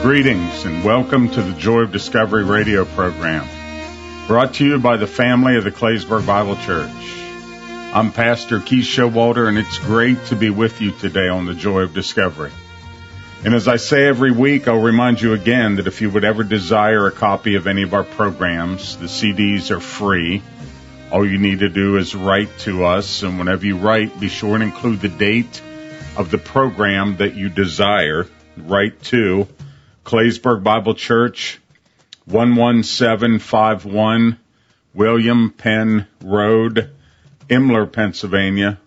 Greetings and welcome to the Joy of Discovery radio program, brought to you by the family of the Claysburg Bible Church. I'm Pastor Keith Showalter, and it's great to be with you today on the Joy of Discovery. And as I say every week, I'll remind you again that if you would ever desire a copy of any of our programs, the CDs are free. All you need to do is write to us, and whenever you write, be sure and include the date of the program that you desire. Write to Claysburg Bible Church, 11751 William Penn Road, Imler, Pennsylvania,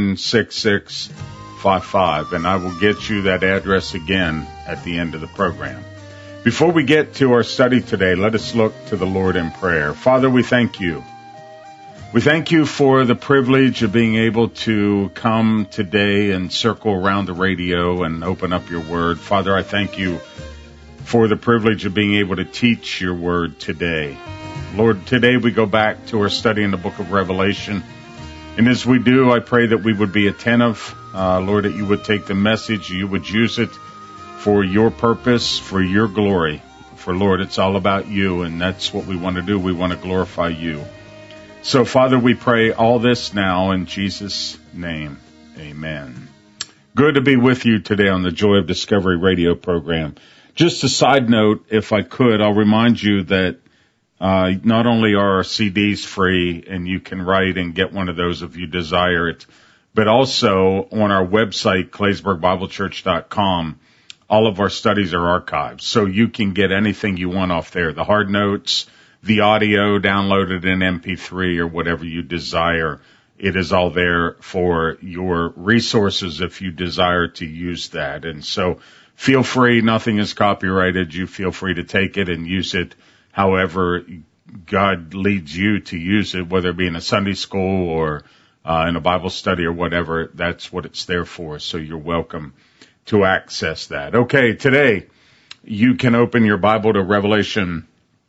16655. And I will get you that address again at the end of the program. Before we get to our study today, let us look to the Lord in prayer. Father, we thank you. We thank you for the privilege of being able to come today and circle around the radio and open up your word. Father, I thank you for the privilege of being able to teach your word today. Lord, today we go back to our study in the book of Revelation. And as we do, I pray that we would be attentive. Lord, that you would take the message, you would use it for your purpose, for your glory. For Lord, it's all about you, and that's what we want to do. We want to glorify you. So, Father, we pray all this now in Jesus' name. Amen. Good to be with you today on the Joy of Discovery radio program. Just a side note, if I could, I'll remind you that not only are our CDs free, and you can write and get one of those if you desire it, but also on our website, claysburgbiblechurch.com, all of our studies are archived. So you can get anything you want off there, the hard notes, the audio downloaded in MP3 or whatever you desire. It is all there for your resources if you desire to use that. And so feel free, nothing is copyrighted. You feel free to take it and use it however God leads you to use it, whether it be in a Sunday school or in a Bible study or whatever. That's what it's there for. So you're welcome to access that. Okay, today you can open your Bible to Revelation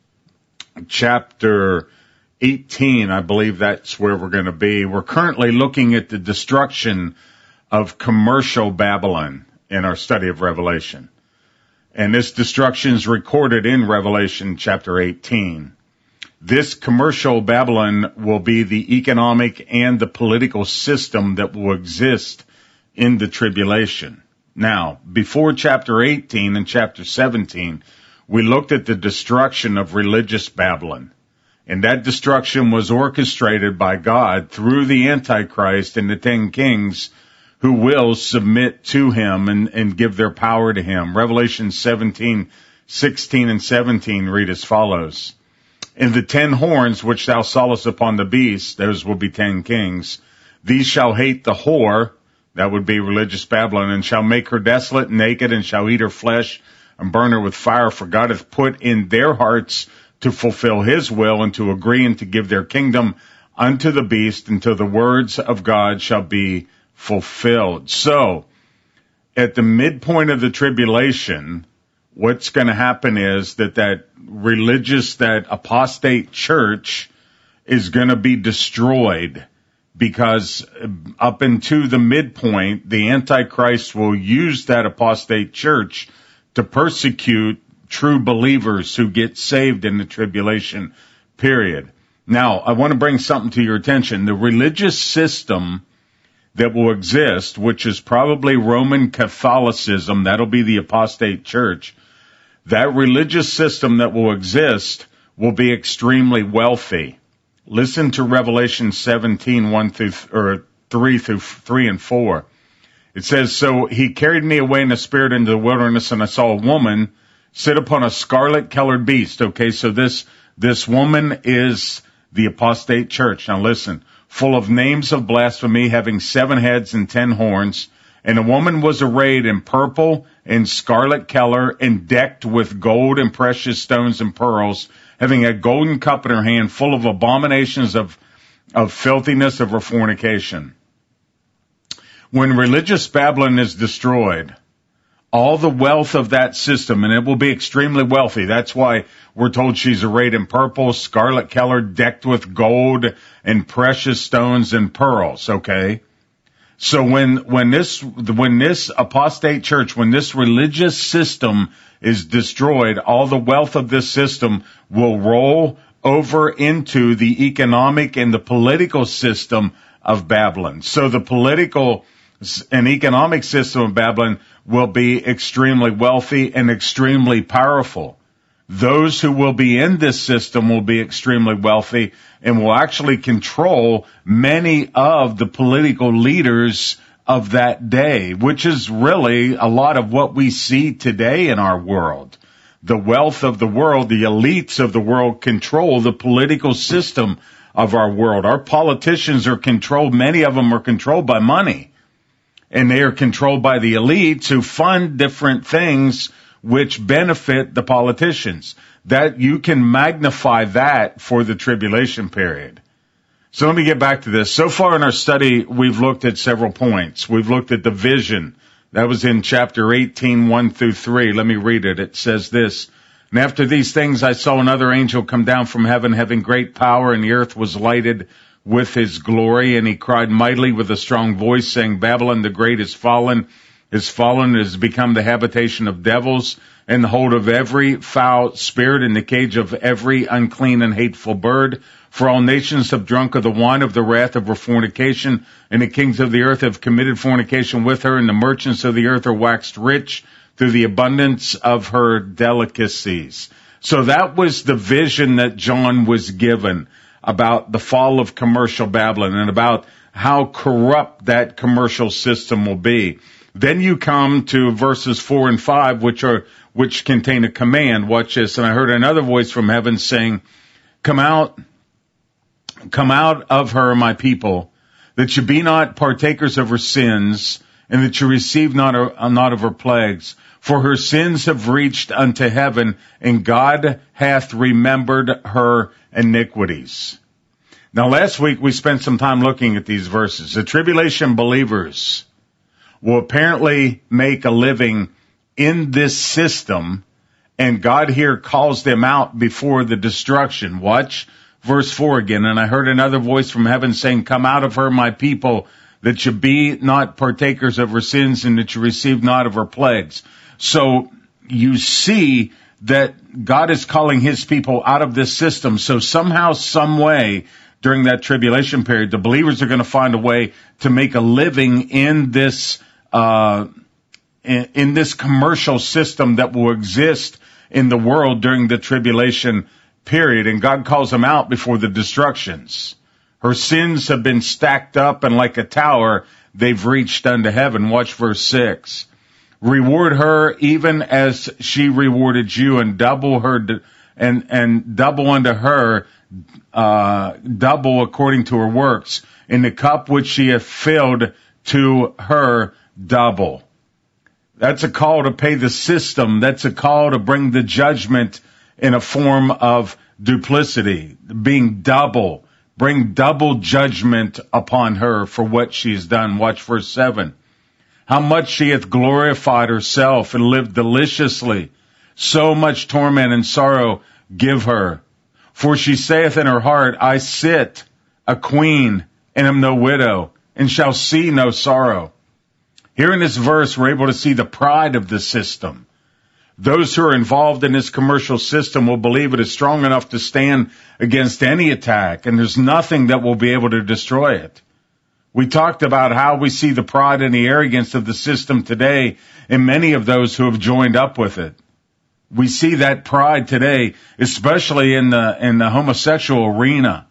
chapter 18. I believe that's where we're going to be. We're currently looking at the destruction of commercial Babylon in our study of Revelation. And this destruction is recorded in Revelation chapter 18. This commercial Babylon will be the economic and the political system that will exist in the tribulation. Now, before chapter 18 and chapter 17, we looked at the destruction of religious Babylon. And that destruction was orchestrated by God through the Antichrist and the 10 kings who will submit to him and give their power to him. Revelation 17, 16 and 17 read as follows. And the 10 horns which thou sawest upon the beast, those will be 10 kings, these shall hate the whore, that would be religious Babylon, and shall make her desolate and naked, and shall eat her flesh, and burn her with fire. For God hath put in their hearts to fulfill his will, and to agree and to give their kingdom unto the beast, until the words of God shall be fulfilled. So, at the midpoint of the tribulation, what's going to happen is that religious, that apostate church is going to be destroyed, because up into the midpoint, the Antichrist will use that apostate church to persecute true believers who get saved in the tribulation period. Now, I want to bring something to your attention. The religious system that will exist, which is probably Roman Catholicism, that'll be the apostate church, that religious system that will exist will be extremely wealthy. Listen to Revelation 17, 3 and 4. It says, so he carried me away in the spirit into the wilderness, and I saw a woman sit upon a scarlet-colored beast. Okay, so this woman is the apostate church. Now listen. Full of names of blasphemy, having 7 heads and 10 horns. And the woman was arrayed in purple and scarlet color, and decked with gold and precious stones and pearls, having a golden cup in her hand, full of abominations of filthiness of her fornication. When religious Babylon is destroyed, all the wealth of that system, and it will be extremely wealthy. That's why we're told she's arrayed in purple, scarlet color, decked with gold and precious stones and pearls, okay? So when this apostate church, when this religious system is destroyed, all the wealth of this system will roll over into the economic and the political system of Babylon. So the political and economic system of Babylon will be extremely wealthy and extremely powerful. Those who will be in this system will be extremely wealthy and will actually control many of the political leaders of that day, which is really a lot of what we see today in our world. The wealth of the world, the elites of the world control the political system of our world. Our politicians are controlled, many of them are controlled by money. And they are controlled by the elites who fund different things which benefit the politicians. That you can magnify that for the tribulation period. So let me get back to this. So far in our study, we've looked at several points. We've looked at the vision. That was in chapter 18, 1 through 3. Let me read it. It says this: "And after these things I saw another angel come down from heaven, having great power, and the earth was lighted with his glory. And he cried mightily with a strong voice, saying, Babylon the great is fallen, has become the habitation of devils, and the hold of every foul spirit, in the cage of every unclean and hateful bird. For all nations have drunk of the wine of the wrath of her fornication, and the kings of the earth have committed fornication with her, and the merchants of the earth are waxed rich through the abundance of her delicacies." So that was the vision that John was given about the fall of commercial Babylon and about how corrupt that commercial system will be. Then you come to verses 4 and 5, which contain a command. Watch this. "And I heard another voice from heaven saying, Come out of her, my people, that you be not partakers of her sins, and that you receive not of her plagues. For her sins have reached unto heaven, and God hath remembered her iniquities." Now, last week we spent some time looking at these verses. The tribulation believers will apparently make a living in this system, and God here calls them out before the destruction. Watch verse 4 again. "And I heard another voice from heaven saying, Come out of her, my people, that you be not partakers of her sins, and that you receive not of her plagues." So you see that God is calling his people out of this system. So somehow, some way, during that tribulation period, the believers are going to find a way to make a living in this commercial system that will exist in the world during the tribulation period. And God calls them out before the destructions. Her sins have been stacked up, and like a tower, they've reached unto heaven. Watch verse 6. "Reward her even as she rewarded you, and double her, and double unto her, double according to her works. In the cup which she hath filled, to her double." That's a call to pay the system. That's a call to bring the judgment in a form of duplicity, being double. Bring double judgment upon her for what she's done. Watch verse 7. "How much she hath glorified herself and lived deliciously. So much torment and sorrow give her. For she saith in her heart, I sit a queen and am no widow, and shall see no sorrow." Here in this verse, we're able to see the pride of the system. Those who are involved in this commercial system will believe it is strong enough to stand against any attack, and there's nothing that will be able to destroy it. We talked about how we see the pride and the arrogance of the system today in many of those who have joined up with it. We see that pride today, especially in the homosexual arena.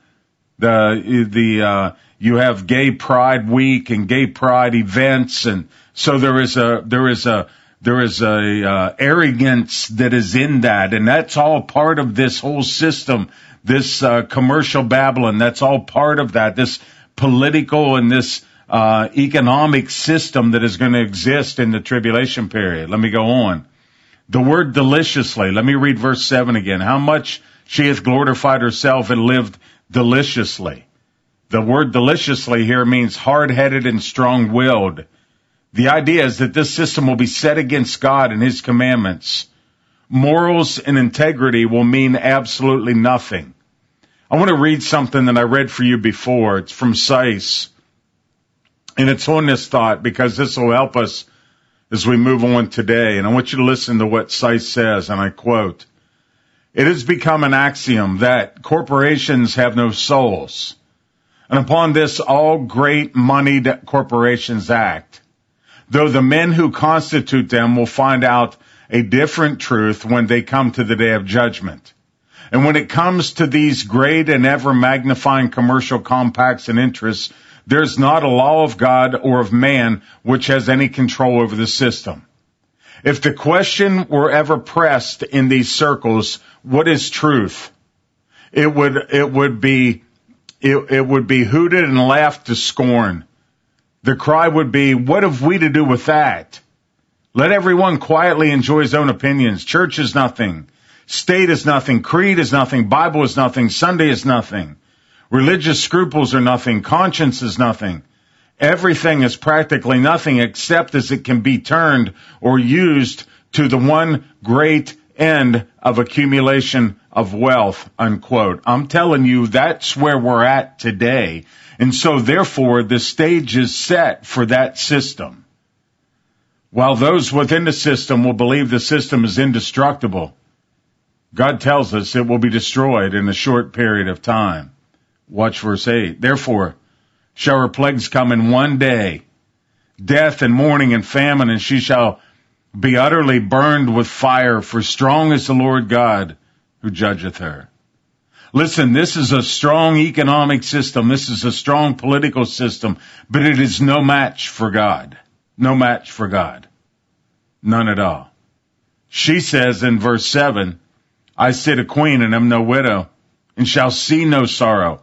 You have Gay Pride Week and Gay Pride events, and so there is a arrogance that is in that, and that's all part of this whole system, this commercial Babylon. That's all part of that, this political and this economic system that is going to exist in the tribulation period. Let me go on. The word deliciously. Let me read verse 7 again. "How much she hath glorified herself and lived deliciously." The word deliciously here means hard-headed and strong-willed. The idea is that this system will be set against God and his commandments. Morals and integrity will mean absolutely nothing. I want to read something that I read for you before. It's from Seiss. And it's on this thought because this will help us as we move on today. And I want you to listen to what Seiss says, and I quote, "It has become an axiom that corporations have no souls. And upon this all great moneyed corporations act, though the men who constitute them will find out a different truth when they come to the day of judgment. And when it comes to these great and ever magnifying commercial compacts and interests, there's not a law of God or of man which has any control over the system. If the question were ever pressed in these circles, what is truth? It would be hooted and laughed to scorn. The cry would be, what have we to do with that? Let everyone quietly enjoy his own opinions. Church is nothing. State is nothing. Creed is nothing. Bible is nothing. Sunday is nothing. Religious scruples are nothing. Conscience is nothing. Everything is practically nothing except as it can be turned or used to the one great end of accumulation of wealth," unquote. I'm telling you, that's where we're at today. And so therefore, the stage is set for that system. While those within the system will believe the system is indestructible, God tells us it will be destroyed in a short period of time. Watch verse 8. "Therefore shall her plagues come in one day, death and mourning and famine, and she shall be utterly burned with fire, for strong is the Lord God who judgeth her." Listen, this is a strong economic system. This is a strong political system, but it is no match for God. No match for God. None at all. She says in verse 7, "I sit a queen and am no widow, and shall see no sorrow."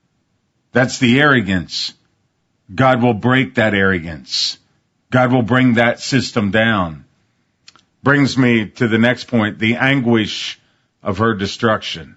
That's the arrogance. God will break that arrogance. God will bring that system down. Brings me to the next point, the anguish of her destruction.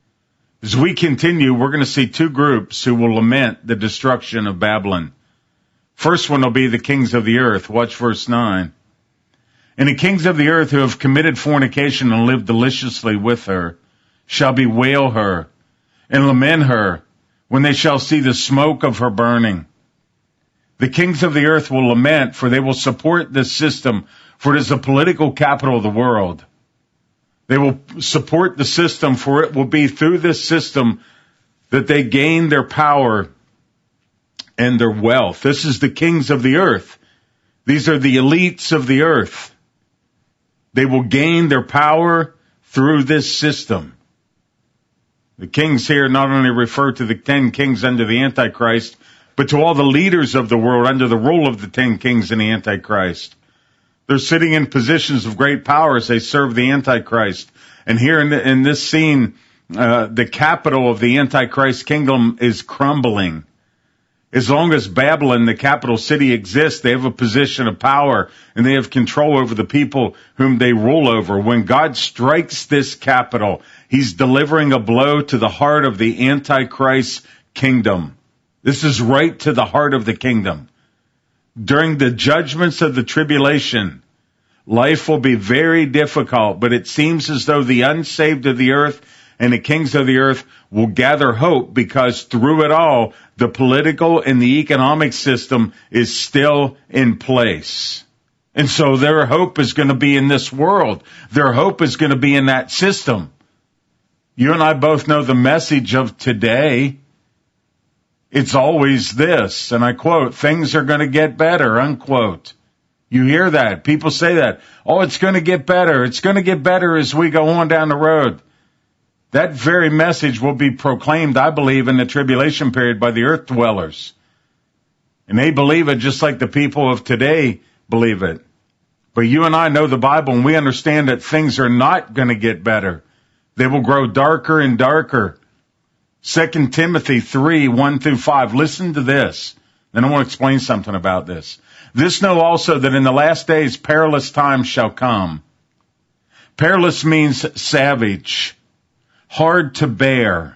As we continue, we're going to see two groups who will lament the destruction of Babylon. First one will be the kings of the earth. Watch verse 9. "And the kings of the earth who have committed fornication and lived deliciously with her shall bewail her and lament her when they shall see the smoke of her burning. The kings of the earth will lament, for they will support this system, for it is the political capital of the world. They will support the system, for it will be through this system that they gain their power and their wealth." This is the kings of the earth. These are the elites of the earth. They will gain their power through this system. The kings here not only refer to the 10 kings under the Antichrist, but to all the leaders of the world under the rule of the 10 kings in the Antichrist. They're sitting in positions of great power as they serve the Antichrist. And here in this scene, the capital of the Antichrist kingdom is crumbling. As long as Babylon, the capital city, exists, they have a position of power and they have control over the people whom they rule over. When God strikes this capital, he's delivering a blow to the heart of the Antichrist kingdom. This is right to the heart of the kingdom. During the judgments of the tribulation, life will be very difficult, but it seems as though the unsaved of the earth and the kings of the earth will gather hope, because through it all, the political and the economic system is still in place. And so their hope is going to be in this world. Their hope is going to be in that system. You and I both know the message of today. It's always this, and I quote, "Things are going to get better," unquote. You hear that. People say that. "Oh, it's going to get better. It's going to get better as we go on down the road." That very message will be proclaimed, I believe, in the tribulation period by the earth dwellers. And they believe it just like the people of today believe it. But you and I know the Bible, and we understand that things are not going to get better. They will grow darker and darker. 2 Timothy 3, 1 through 5. Listen to this. Then I want to explain something about this. "This know also that in the last days perilous times shall come." Perilous means savage, hard to bear,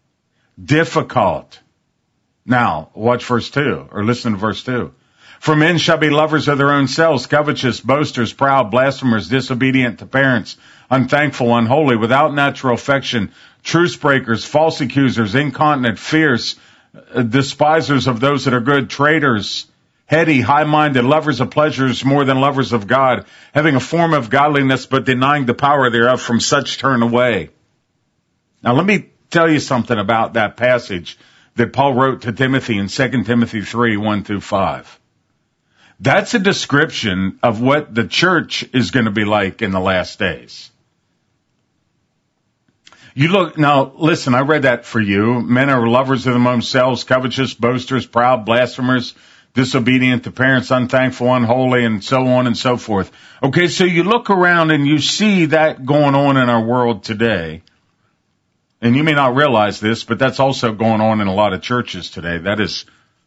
difficult. Now, watch verse 2, or listen to verse 2. "For men shall be lovers of their own selves, covetous, boasters, proud, blasphemers, disobedient to parents, unthankful, unholy, without natural affection, truce breakers, false accusers, incontinent, fierce, despisers of those that are good, traitors, heady, high-minded, lovers of pleasures more than lovers of God, having a form of godliness but denying the power thereof, from such turn away. Now let me tell you something about that passage that Paul wrote to Timothy in 2 Timothy 3, 1 through 5. That's a description of what the church is going to be like in the last days. You look, now listen, I read that for you. Men are lovers of themselves, covetous, boasters, proud, blasphemers, disobedient to parents, unthankful, unholy, and so on and so forth. Okay, so you look around and you see that going on in our world today. And you may not realize this, but that's also going on in a lot of churches today. That is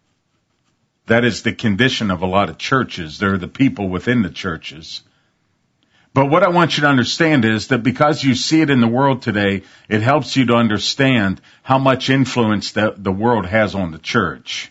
the condition of a lot of churches. They're the people within the churches. But what I want you to understand is that because you see it in the world today, it helps you to understand how much influence that the world has on the church.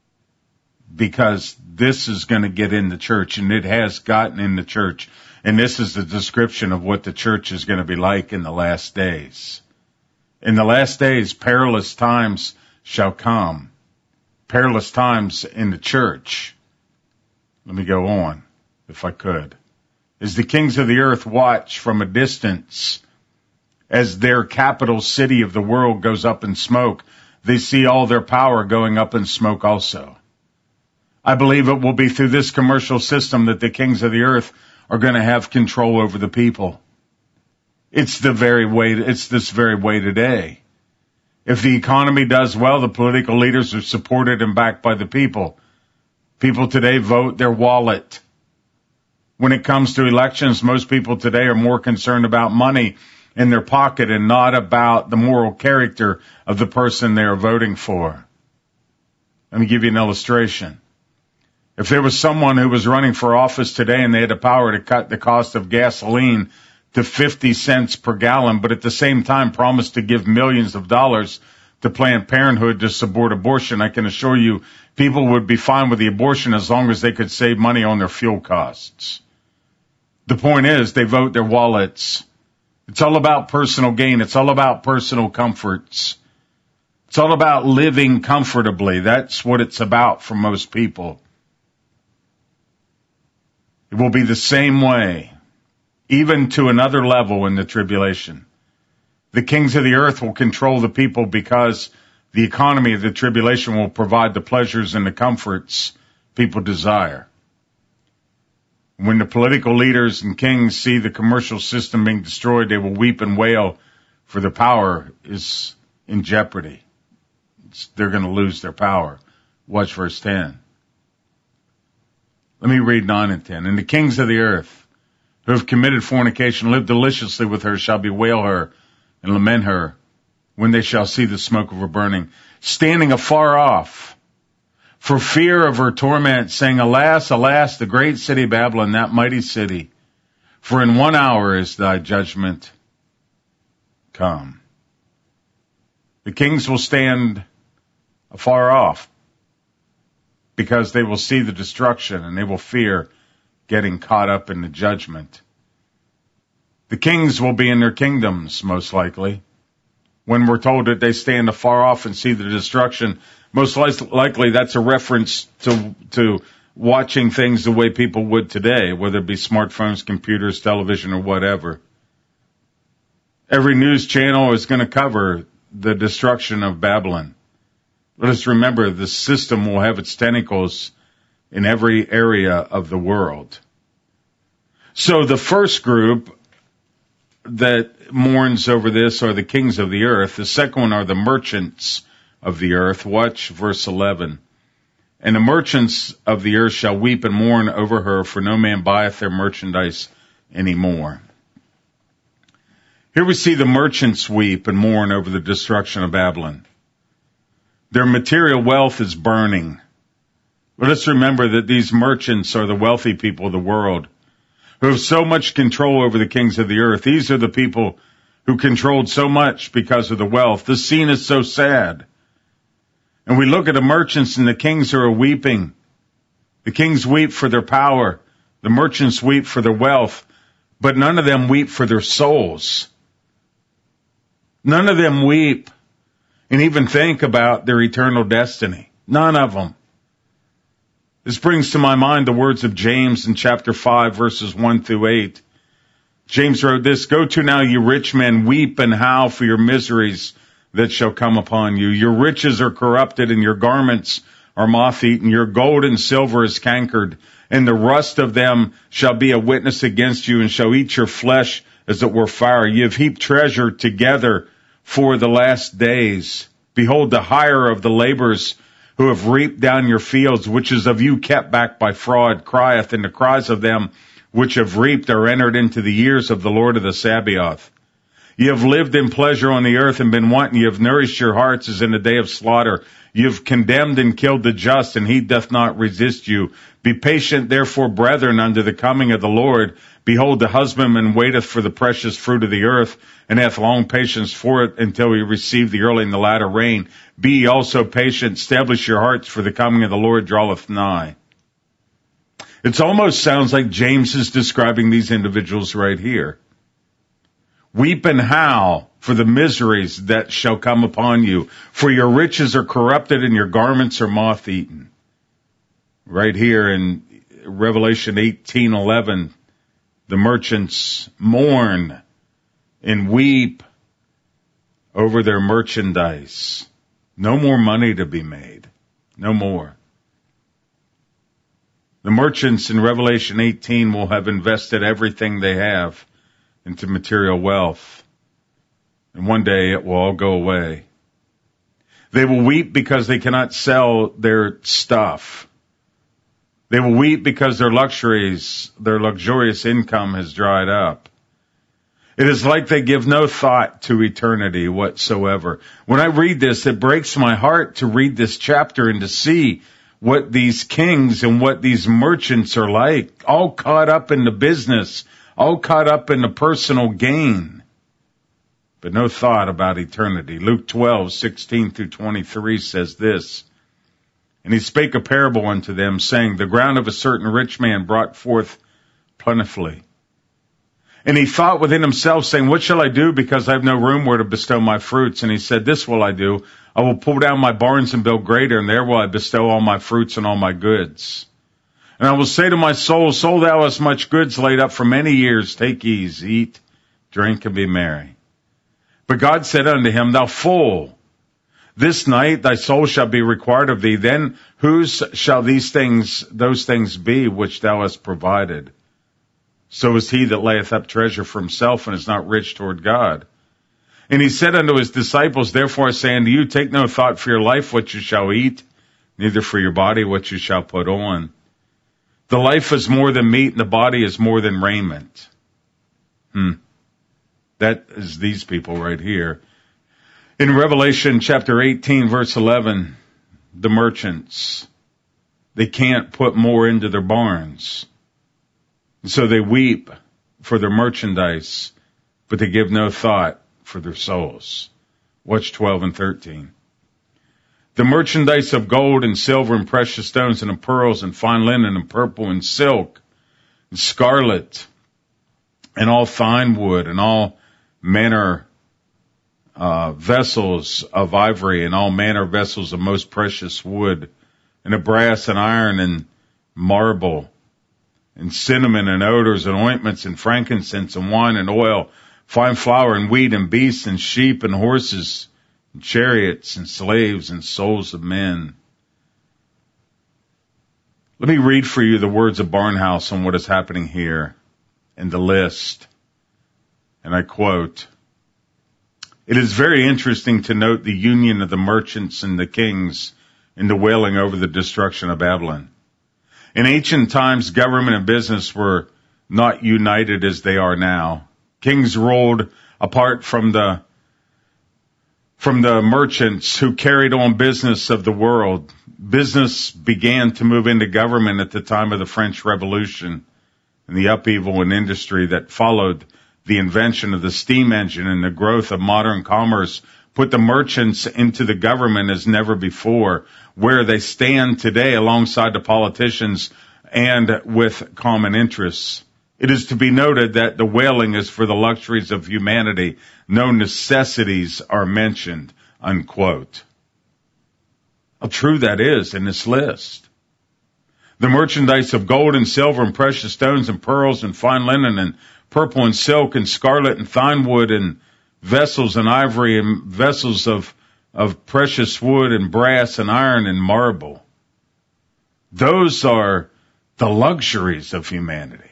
Because this is going to get in the church, and it has gotten in the church. And this is the description of what the church is going to be like in the last days. In the last days, perilous times shall come. Perilous times in the church. Let me go on, if I could. As the kings of the earth watch from a distance, as their capital city of the world goes up in smoke, they see all their power going up in smoke also. I believe it will be through this commercial system that the kings of the earth are going to have control over the people. It's this very way today. If the economy does well, the political leaders are supported and backed by the people. People today vote their wallet. When it comes to elections, most people today are more concerned about money in their pocket and not about the moral character of the person they are voting for. Let me give you an illustration. If there was someone who was running for office today and they had the power to cut the cost of gasoline to 50 cents per gallon, but at the same time promised to give millions of dollars to Planned Parenthood to support abortion, I can assure you people would be fine with the abortion as long as they could save money on their fuel costs. The point is, they vote their wallets. It's all about personal gain. It's all about personal comforts. It's all about living comfortably. That's what it's about for most people. It will be the same way, even to another level in the tribulation. The kings of the earth will control the people because the economy of the tribulation will provide the pleasures and the comforts people desire. When the political leaders and kings see the commercial system being destroyed, they will weep and wail, for the power is in jeopardy. They're going to lose their power. Watch verse 10. Let me read 9 and 10. And the kings of the earth who have committed fornication, live deliciously with her, shall bewail her and lament her when they shall see the smoke of her burning, standing afar off, for fear of her torment, saying, Alas, alas, the great city Babylon, that mighty city, for in 1 hour is thy judgment come. The kings will stand afar off because they will see the destruction and they will fear getting caught up in the judgment. The kings will be in their kingdoms, most likely. When we're told that they stand afar off and see the destruction, most likely that's a reference to watching things the way people would today, whether it be smartphones, computers, television, or whatever. Every news channel is going to cover the destruction of Babylon. Let us remember the system will have its tentacles in every area of the world. So the first group that mourns over this are the kings of the earth. The second one are the merchants of the earth. Watch verse 11. And the merchants of the earth shall weep and mourn over her, for no man buyeth their merchandise any more. Here we see the merchants weep and mourn over the destruction of Babylon. Their material wealth is burning. Let us remember that these merchants are the wealthy people of the world who have so much control over the kings of the earth. These are the people who controlled so much because of the wealth. The scene is so sad. And we look at the merchants and the kings who are weeping. The kings weep for their power. The merchants weep for their wealth. But none of them weep for their souls. None of them weep and even think about their eternal destiny. None of them. This brings to my mind the words of James in chapter 5, verses 1 through 8. James wrote this, "Go to now, you rich men, weep and howl for your miseries that shall come upon you. Your riches are corrupted, and your garments are moth-eaten. Your gold and silver is cankered, and the rust of them shall be a witness against you, and shall eat your flesh as it were fire. You have heaped treasure together for the last days. Behold, the hire of the laborers who have reaped down your fields, which is of you kept back by fraud, crieth, and the cries of them which have reaped are entered into the ears of the Lord of the Sabaoth. You have lived in pleasure on the earth and been wanton. You have nourished your hearts as in the day of slaughter. You have condemned and killed the just, and he doth not resist you. Be patient, therefore, brethren, unto the coming of the Lord. Behold, the husbandman waiteth for the precious fruit of the earth, and hath long patience for it until he receive the early and the latter rain. Be ye also patient, establish your hearts, for the coming of the Lord draweth nigh." It almost sounds like James is describing these individuals right here. Weep and howl for the miseries that shall come upon you, for your riches are corrupted and your garments are moth-eaten. Right here in Revelation 18:11, the merchants mourn and weep over their merchandise. No more money to be made. No more. The merchants in Revelation 18 will have invested everything they have into material wealth. And one day it will all go away. They will weep because they cannot sell their stuff. They will weep because their luxurious income has dried up. It is like they give no thought to eternity whatsoever. When I read this, it breaks my heart to read this chapter and to see what these kings and what these merchants are like, all caught up in the business, all caught up in the personal gain, but no thought about eternity. Luke 12:16 through 23 says this, "And he spake a parable unto them, saying, The ground of a certain rich man brought forth plentifully. And he thought within himself, saying, What shall I do, because I have no room where to bestow my fruits? And he said, This will I do. I will pull down my barns and build greater, and there will I bestow all my fruits and all my goods. And I will say to my soul, Soul, thou hast much goods laid up for many years. Take ease, eat, drink, and be merry. But God said unto him, Thou fool, this night thy soul shall be required of thee. Then whose shall those things be which thou hast provided? So is he that layeth up treasure for himself and is not rich toward God. And he said unto his disciples, Therefore I say unto you, take no thought for your life what you shall eat, neither for your body what you shall put on. The life is more than meat, and the body is more than raiment." That is these people right here. In Revelation chapter 18, verse 11, the merchants, they can't put more into their barns. So they weep for their merchandise, but they give no thought for their souls. Watch 12 and 13. "The merchandise of gold and silver and precious stones and of pearls and fine linen and purple and silk and scarlet and all fine wood and all manner vessels of ivory and all manner vessels of most precious wood and of brass and iron and marble and cinnamon and odors and ointments and frankincense and wine and oil, fine flour and wheat and beasts and sheep and horses and chariots and slaves and souls of men." Let me read for you the words of Barnhouse on what is happening here in the list. And I quote, "It is very interesting to note the union of the merchants and the kings in the wailing over the destruction of Babylon. In ancient times, government and business were not united as they are now. Kings ruled apart from the merchants who carried on business of the world. Business began to move into government at the time of the French Revolution and the upheaval in industry that followed the invention of the steam engine and the growth of modern commerce put the merchants into the government as never before, where they stand today alongside the politicians and with common interests. It is to be noted that the wailing is for the luxuries of humanity. No necessities are mentioned," unquote. How true that is in this list. The merchandise of gold and silver and precious stones and pearls and fine linen and purple and silk and scarlet and fine wood and vessels and ivory and vessels of precious wood and brass and iron and marble. Those are the luxuries of humanity.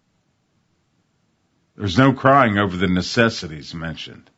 There's no crying over the necessities mentioned.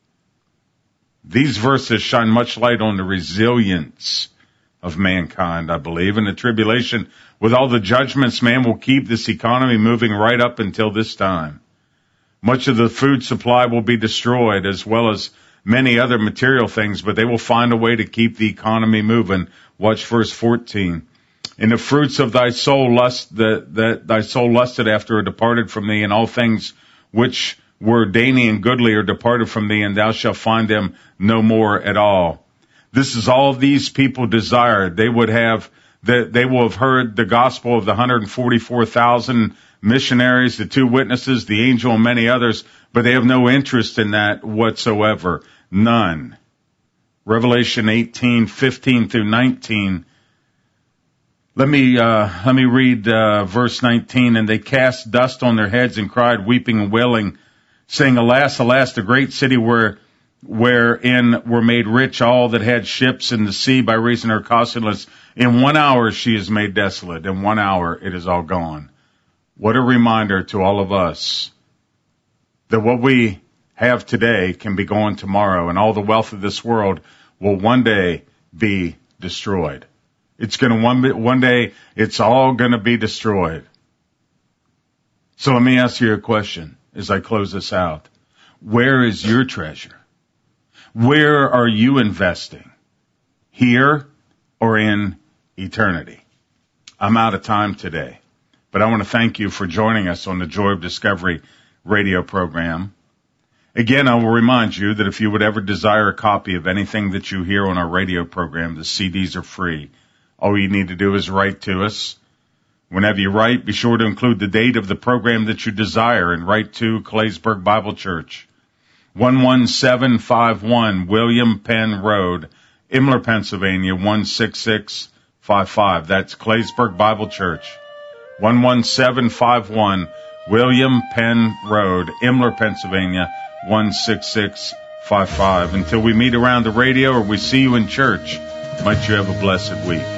These verses shine much light on the resilience of mankind, I believe. In the tribulation, with all the judgments, man will keep this economy moving right up until this time. Much of the food supply will be destroyed, as well as many other material things, but they will find a way to keep the economy moving. Watch verse 14. And the fruits of thy soul that thy soul lusted after are departed from thee, and all things which were dainty and goodly are departed from thee, and thou shalt find them no more at all. This is all these people desired. They will have heard the gospel of the 144,000 missionaries, the 2 witnesses, the angel, and many others, but they have no interest in that whatsoever. None. Revelation 18:15 through 19. Let me read verse 19. And they cast dust on their heads and cried, weeping and wailing, saying, Alas, alas, the great city wherein were made rich all that had ships in the sea by reason of her costliness. In 1 hour she is made desolate. In 1 hour it is all gone. What a reminder to all of us that what we have today can be gone tomorrow, and all the wealth of this world will one day be destroyed. It's going to one day, it's all going to be destroyed. So let me ask you a question as I close this out. Where is your treasure? Where are you investing? Here or in eternity? I'm out of time today, but I want to thank you for joining us on the Joy of Discovery radio program. Again, I will remind you that if you would ever desire a copy of anything that you hear on our radio program, the CDs are free. All you need to do is write to us. Whenever you write, be sure to include the date of the program that you desire and write to Claysburg Bible Church, 11751 William Penn Road, Imler, Pennsylvania, 16655. That's Claysburg Bible Church, 11751 William Penn Road, Imler, Pennsylvania, 16655. Until we meet around the radio or we see you in church, might you have a blessed week.